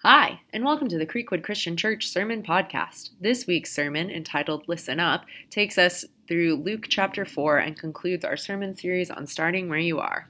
Hi, and welcome to the Creekwood Christian Church Sermon Podcast. This week's sermon, entitled Listen Up, takes us through Luke chapter 4 and concludes our sermon series on starting where you are.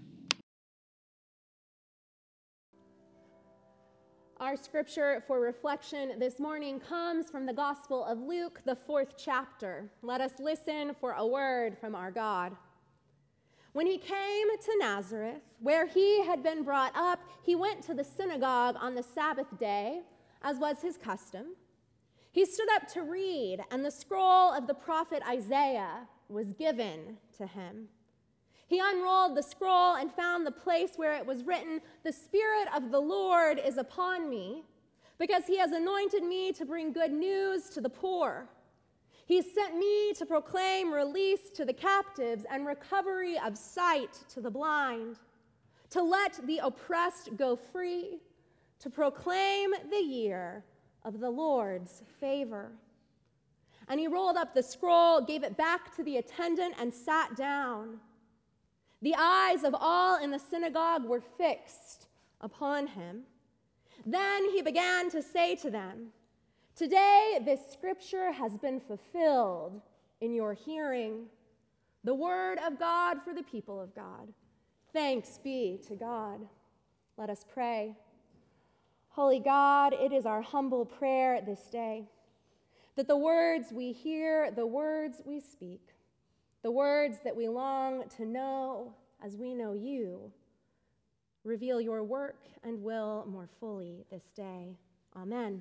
Our scripture for reflection this morning comes from the Gospel of Luke, the 4th chapter. Let us listen for a word from our God. When he came to Nazareth, where he had been brought up, he went to the synagogue on the Sabbath day, as was his custom. He stood up to read, and the scroll of the prophet Isaiah was given to him. He unrolled the scroll and found the place where it was written, "The Spirit of the Lord is upon me, because he has anointed me to bring good news to the poor. He sent me to proclaim release to the captives and recovery of sight to the blind, to let the oppressed go free, to proclaim the year of the Lord's favor." And he rolled up the scroll, gave it back to the attendant, and sat down. The eyes of all in the synagogue were fixed upon him. Then he began to say to them, "Today this scripture has been fulfilled in your hearing." The word of God for the people of God. Thanks be to God. Let us pray. Holy God, it is our humble prayer this day that the words we hear, the words we speak, the words that we long to know as we know you, reveal your work and will more fully this day. Amen.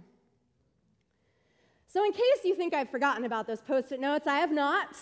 So in case you think I've forgotten about those Post-it notes, I have not.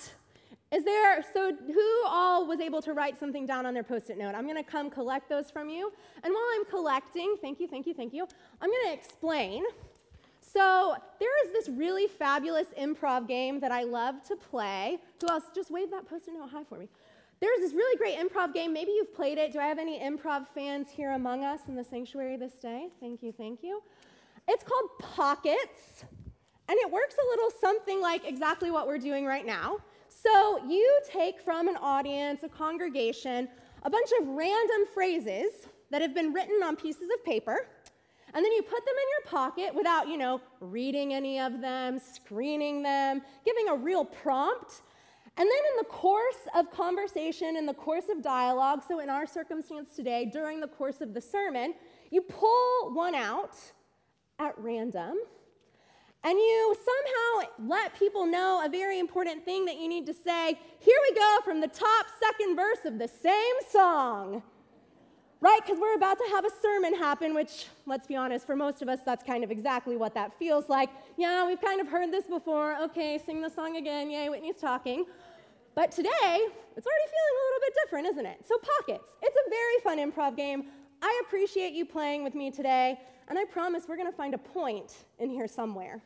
So who all was able to write something down on their Post-it note? I'm going to come collect those from you. And while I'm collecting, thank you, I'm going to explain. So there is this really fabulous improv game that I love to play. Who else? Just wave that Post-it note high for me. There's this really great improv game. Maybe you've played it. Do I have any improv fans here among us in the sanctuary this day? Thank you. It's called Pockets, and it works a little something like exactly what we're doing right now. So you take from an audience, a congregation, a bunch of random phrases that have been written on pieces of paper, and then you put them in your pocket without, reading any of them, screening them, giving a real prompt. And then in the course of conversation, in the course of dialogue, so in our circumstance today, during the course of the sermon, you pull one out at random, and you somehow let people know a very important thing that you need to say. Here we go from the top second verse of the same song. Right, because we're about to have a sermon happen, which, let's be honest, for most of us, that's kind of exactly what that feels like. Yeah, we've kind of heard this before. Okay, sing the song again. Yay, Whitney's talking. But today, it's already feeling a little bit different, isn't it? So Pockets, it's a very fun improv game. I appreciate you playing with me today, and I promise we're going to find a point in here somewhere.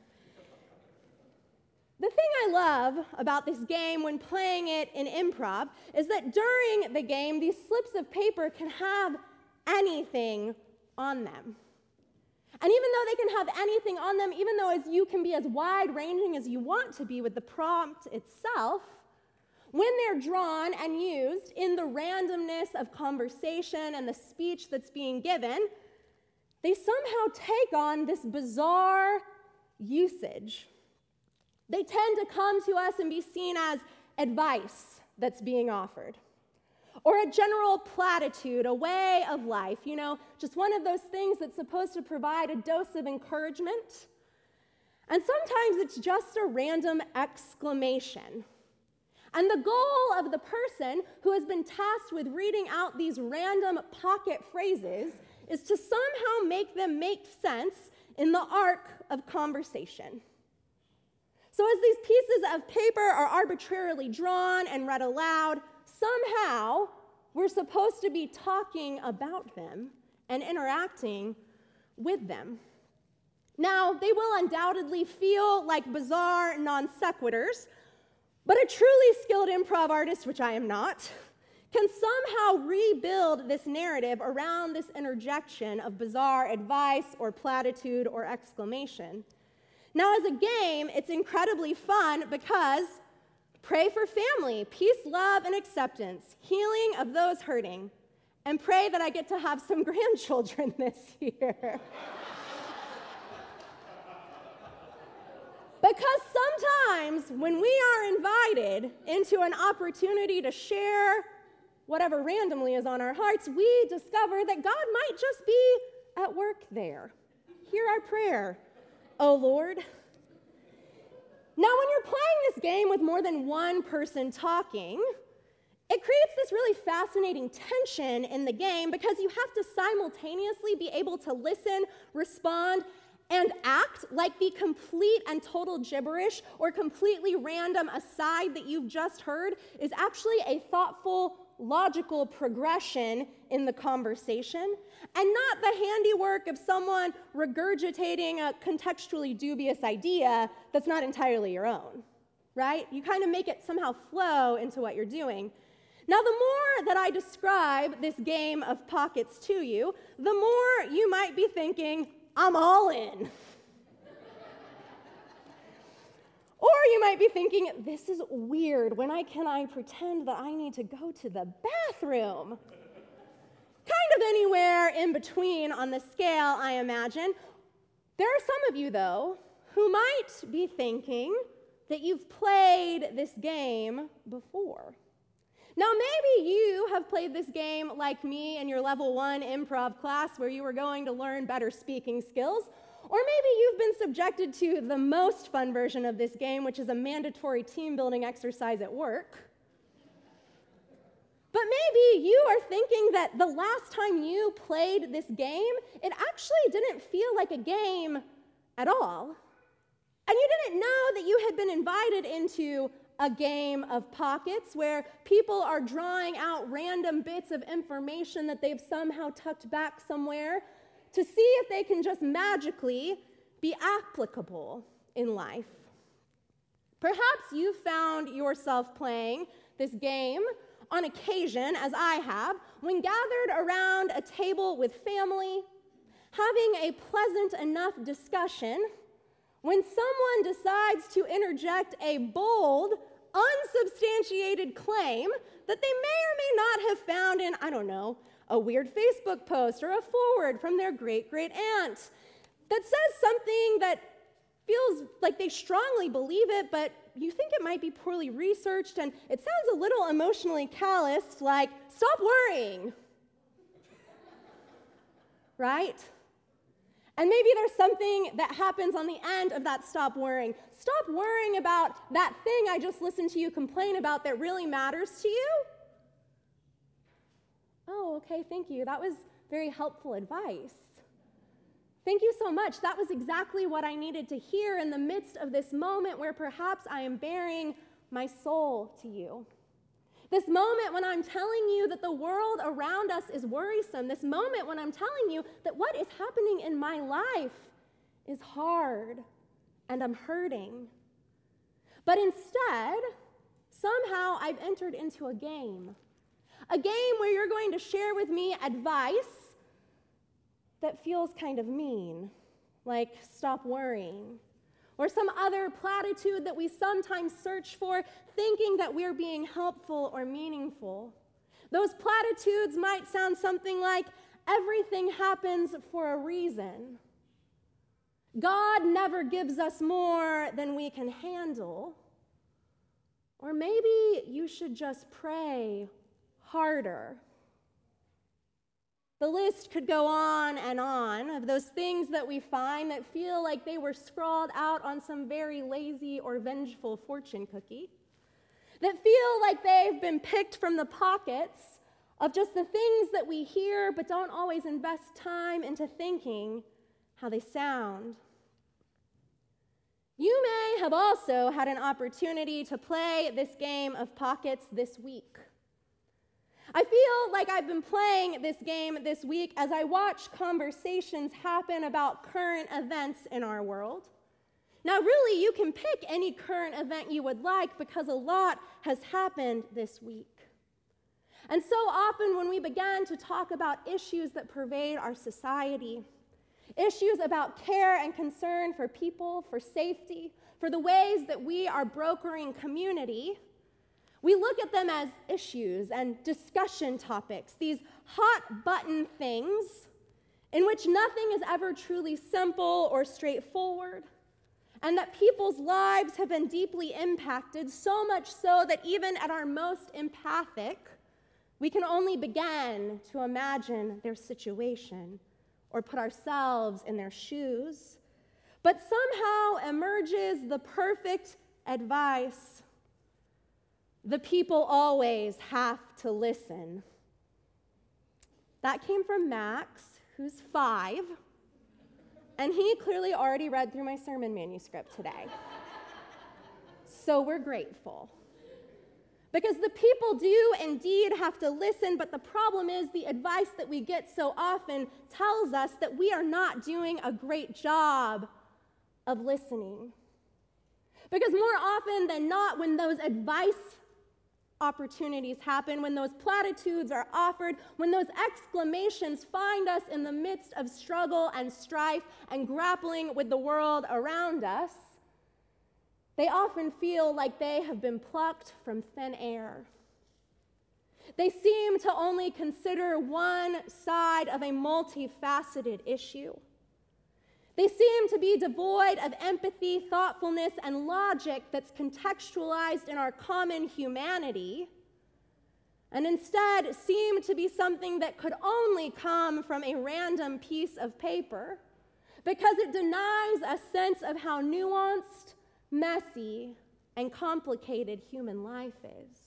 The thing I love about this game when playing it in improv is that during the game, these slips of paper can have anything on them. And even though they can have anything on them, even though you can be as wide-ranging as you want to be with the prompt itself, when they're drawn and used in the randomness of conversation and the speech that's being given, they somehow take on this bizarre usage. They tend to come to us and be seen as advice that's being offered, or a general platitude, a way of life, just one of those things that's supposed to provide a dose of encouragement. And sometimes it's just a random exclamation. And the goal of the person who has been tasked with reading out these random pocket phrases is to somehow make them make sense in the arc of conversation. So as these pieces of paper are arbitrarily drawn and read aloud, somehow we're supposed to be talking about them and interacting with them. Now, they will undoubtedly feel like bizarre non sequiturs, but a truly skilled improv artist, which I am not, can somehow rebuild this narrative around this interjection of bizarre advice or platitude or exclamation. Now, as a game, it's incredibly fun because pray for family, peace, love, and acceptance, healing of those hurting, and pray that I get to have some grandchildren this year. Because sometimes when we are invited into an opportunity to share whatever randomly is on our hearts, we discover that God might just be at work there. Hear our prayer, O Lord. Now, when you're playing this game with more than one person talking, it creates this really fascinating tension in the game because you have to simultaneously be able to listen, respond, and act like the complete and total gibberish or completely random aside that you've just heard is actually a thoughtful, logical progression in the conversation, and not the handiwork of someone regurgitating a contextually dubious idea that's not entirely your own, right? You kind of make it somehow flow into what you're doing. Now, the more that I describe this game of pockets to you, the more you might be thinking, I'm all in. Or you might be thinking, this is weird. When can I pretend that I need to go to the bathroom? Kind of anywhere in between on the scale, I imagine. There are some of you, though, who might be thinking that you've played this game before. Now, maybe you have played this game like me in your level 1 improv class where you were going to learn better speaking skills. Or maybe you've been subjected to the most fun version of this game, which is a mandatory team-building exercise at work. But maybe you are thinking that the last time you played this game, it actually didn't feel like a game at all. And you didn't know that you had been invited into a game of pockets where people are drawing out random bits of information that they've somehow tucked back somewhere to see if they can just magically be applicable in life. Perhaps you found yourself playing this game on occasion, as I have, when gathered around a table with family, having a pleasant enough discussion, when someone decides to interject a bold, unsubstantiated claim that they may or may not have found in, I don't know, a weird Facebook post or a forward from their great-great-aunt that says something that feels like they strongly believe it, but you think it might be poorly researched, and it sounds a little emotionally calloused, like, stop worrying, right? And maybe there's something that happens on the end of that stop worrying. Stop worrying about that thing I just listened to you complain about that really matters to you. Oh, okay, thank you. That was very helpful advice. Thank you so much. That was exactly what I needed to hear in the midst of this moment where perhaps I am bearing my soul to you. This moment when I'm telling you that the world around us is worrisome. This moment when I'm telling you that what is happening in my life is hard and I'm hurting. But instead, somehow I've entered into a game where you're going to share with me advice that feels kind of mean, like stop worrying, or some other platitude that we sometimes search for, thinking that we're being helpful or meaningful. Those platitudes might sound something like, everything happens for a reason. God never gives us more than we can handle. Or maybe you should just pray harder. The list could go on of those things that we find that feel like they were scrawled out on some very lazy or vengeful fortune cookie, that feel like they've been picked from the pockets of just the things that we hear but don't always invest time into thinking how they sound. You may have also had an opportunity to play this game of pockets this week. I feel like I've been playing this game this week as I watch conversations happen about current events in our world. Now, really, you can pick any current event you would like because a lot has happened this week. And so often when we begin to talk about issues that pervade our society, issues about care and concern for people, for safety, for the ways that we are brokering community, we look at them as issues and discussion topics, these hot-button things in which nothing is ever truly simple or straightforward, and that people's lives have been deeply impacted, so much so that even at our most empathic, we can only begin to imagine their situation or put ourselves in their shoes. But somehow emerges the perfect advice: the people always have to listen. That came from Max, who's 5, and he clearly already read through my sermon manuscript today. So we're grateful. Because the people do indeed have to listen, but the problem is the advice that we get so often tells us that we are not doing a great job of listening. Because more often than not, when those advice opportunities happen, when those platitudes are offered, when those exclamations find us in the midst of struggle and strife and grappling with the world around us, they often feel like they have been plucked from thin air. They seem to only consider one side of a multifaceted issue. They seem to be devoid of empathy, thoughtfulness, and logic that's contextualized in our common humanity, and instead seem to be something that could only come from a random piece of paper, because it denies a sense of how nuanced, messy, and complicated human life is.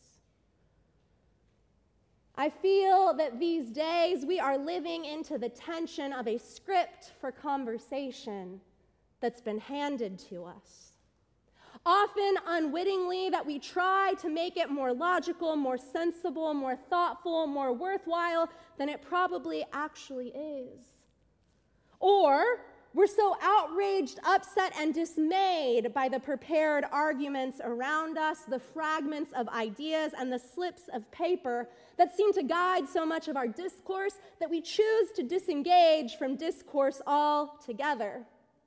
I feel that these days we are living into the tension of a script for conversation that's been handed to us. Often unwittingly, that we try to make it more logical, more sensible, more thoughtful, more worthwhile than it probably actually is. Or we're so outraged, upset, and dismayed by the prepared arguments around us, the fragments of ideas, and the slips of paper that seem to guide so much of our discourse that we choose to disengage from discourse altogether.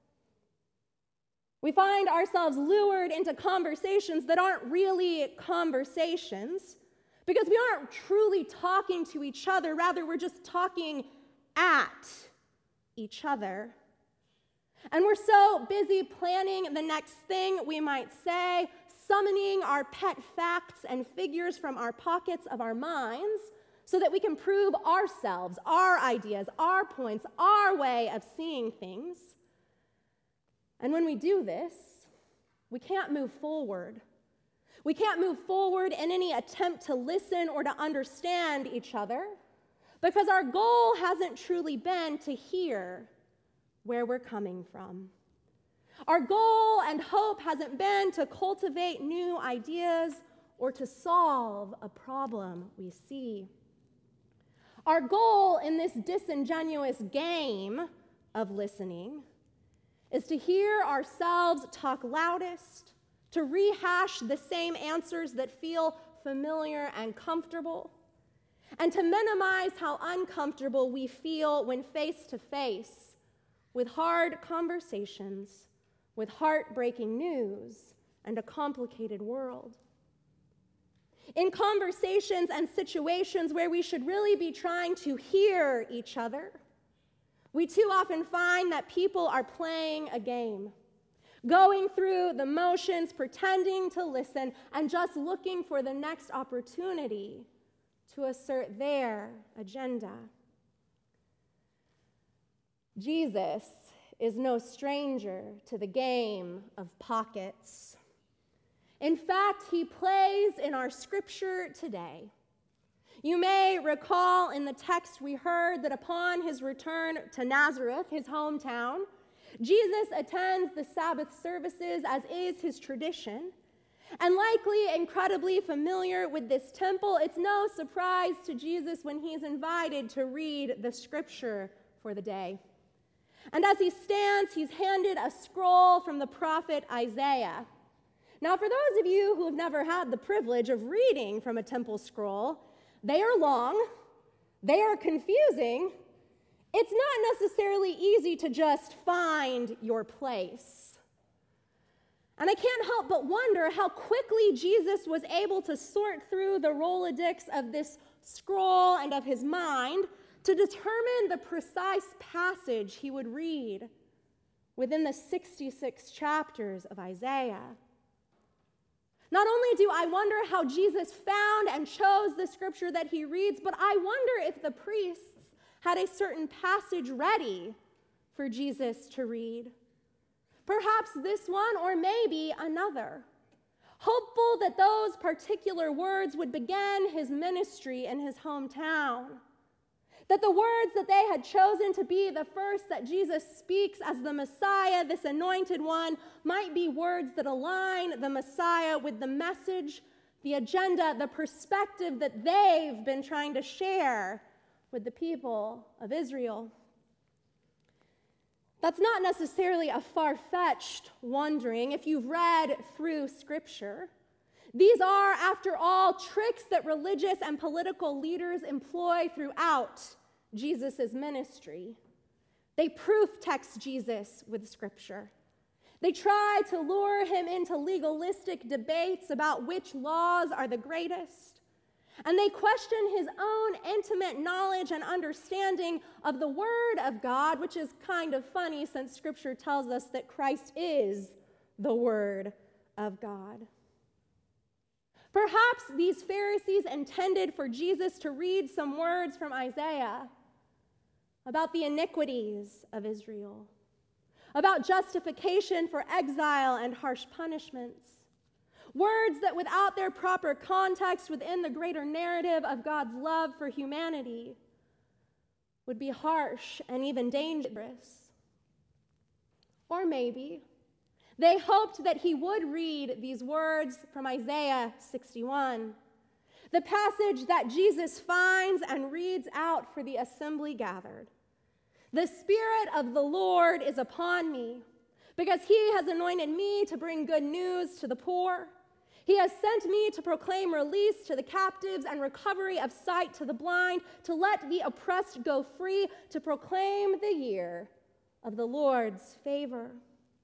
We find ourselves lured into conversations that aren't really conversations because we aren't truly talking to each other. Rather, we're just talking at each other. And we're so busy planning the next thing we might say, summoning our pet facts and figures from our pockets of our minds so that we can prove ourselves, our ideas, our points, our way of seeing things. And when we do this, we can't move forward. We can't move forward in any attempt to listen or to understand each other because our goal hasn't truly been to hear where we're coming from. Our goal and hope hasn't been to cultivate new ideas or to solve a problem we see. Our goal in this disingenuous game of listening is to hear ourselves talk loudest, to rehash the same answers that feel familiar and comfortable, and to minimize how uncomfortable we feel when face to face with hard conversations, with heartbreaking news, and a complicated world. In conversations and situations where we should really be trying to hear each other, we too often find that people are playing a game, going through the motions, pretending to listen, and just looking for the next opportunity to assert their agenda. Jesus is no stranger to the game of pockets. In fact, he plays in our scripture today. You may recall in the text we heard that upon his return to Nazareth, his hometown, Jesus attends the Sabbath services as is his tradition. And likely incredibly familiar with this temple, it's no surprise to Jesus when he's invited to read the scripture for the day. And as he stands, he's handed a scroll from the prophet Isaiah. Now, for those of you who have never had the privilege of reading from a temple scroll, they are long, they are confusing. It's not necessarily easy to just find your place. And I can't help but wonder how quickly Jesus was able to sort through the Rolodex of this scroll and of his mind to determine the precise passage he would read within the 66 chapters of Isaiah. Not only do I wonder how Jesus found and chose the scripture that he reads, but I wonder if the priests had a certain passage ready for Jesus to read. Perhaps this one, or maybe another, hopeful that those particular words would begin his ministry in his hometown, that the words that they had chosen to be the first that Jesus speaks as the Messiah, this anointed one, might be words that align the Messiah with the message, the agenda, the perspective that they've been trying to share with the people of Israel. That's not necessarily a far-fetched wondering if you've read through Scripture. These are, after all, tricks that religious and political leaders employ throughout Jesus' ministry. They proof text Jesus with Scripture. They try to lure him into legalistic debates about which laws are the greatest. And they question his own intimate knowledge and understanding of the Word of God, which is kind of funny since Scripture tells us that Christ is the Word of God. Perhaps these Pharisees intended for Jesus to read some words from Isaiah about the iniquities of Israel, about justification for exile and harsh punishments. Words that without their proper context within the greater narrative of God's love for humanity would be harsh and even dangerous. Or maybe they hoped that he would read these words from Isaiah 61, the passage that Jesus finds and reads out for the assembly gathered. The Spirit of the Lord is upon me, because he has anointed me to bring good news to the poor. He has sent me to proclaim release to the captives and recovery of sight to the blind, to let the oppressed go free, to proclaim the year of the Lord's favor.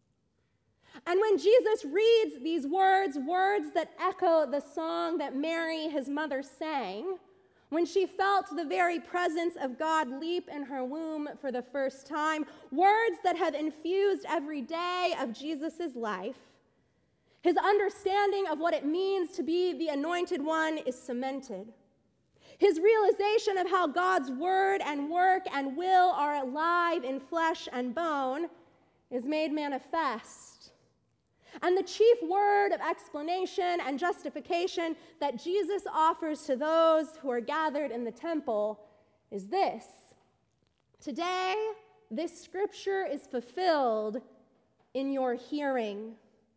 And when Jesus reads these words, words that echo the song that Mary, his mother, sang, when she felt the very presence of God leap in her womb for the first time, words that have infused every day of Jesus' life, his understanding of what it means to be the anointed one is cemented. His realization of how God's word and work and will are alive in flesh and bone is made manifest. And the chief word of explanation and justification that Jesus offers to those who are gathered in the temple is this: today, this scripture is fulfilled in your hearing.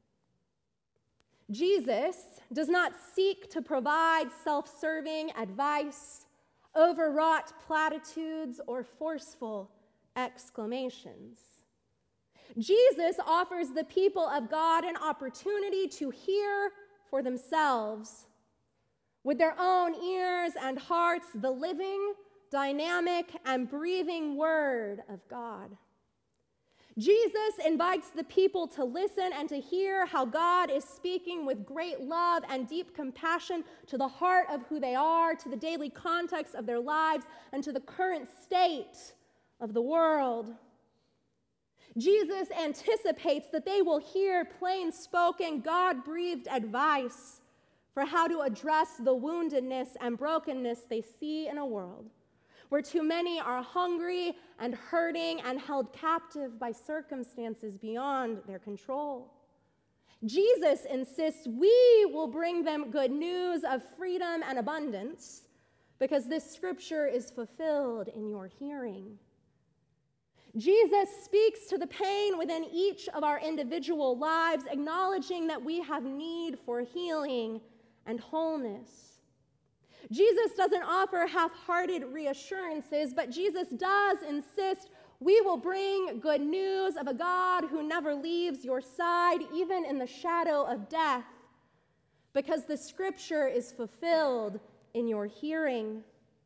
Jesus does not seek to provide self-serving advice, overwrought platitudes, or forceful exclamations. Jesus offers the people of God an opportunity to hear for themselves, with their own ears and hearts, the living, dynamic, and breathing Word of God. Jesus invites the people to listen and to hear how God is speaking with great love and deep compassion to the heart of who they are, to the daily context of their lives, and to the current state of the world. Jesus anticipates that they will hear plain-spoken, God-breathed advice for how to address the woundedness and brokenness they see in a world where too many are hungry and hurting and held captive by circumstances beyond their control. Jesus insists we will bring them good news of freedom and abundance because this scripture is fulfilled in your hearing. Jesus speaks to the pain within each of our individual lives, acknowledging that we have need for healing and wholeness. Jesus doesn't offer half-hearted reassurances, but Jesus does insist we will bring good news of a God who never leaves your side, even in the shadow of death, because the scripture is fulfilled in your hearing.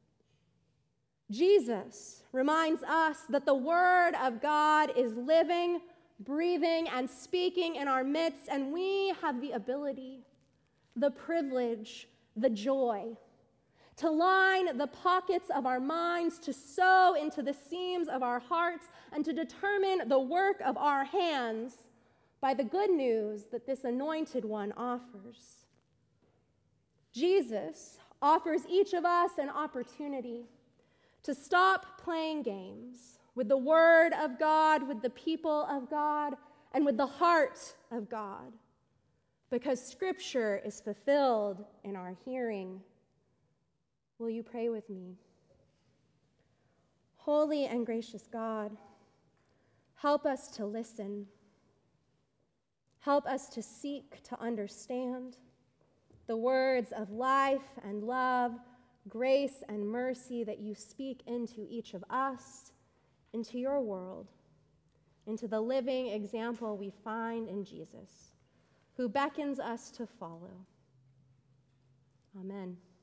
Jesus reminds us that the Word of God is living, breathing, and speaking in our midst, and we have the ability, the privilege, the joy to line the pockets of our minds, to sow into the seams of our hearts, and to determine the work of our hands by the good news that this anointed one offers. Jesus offers each of us an opportunity to stop playing games with the Word of God, with the people of God, and with the heart of God, because Scripture is fulfilled in our hearing. Will you pray with me? Holy and gracious God, help us to listen. Help us to seek to understand the words of life and love, grace and mercy that you speak into each of us, into your world, into the living example we find in Jesus, who beckons us to follow. Amen.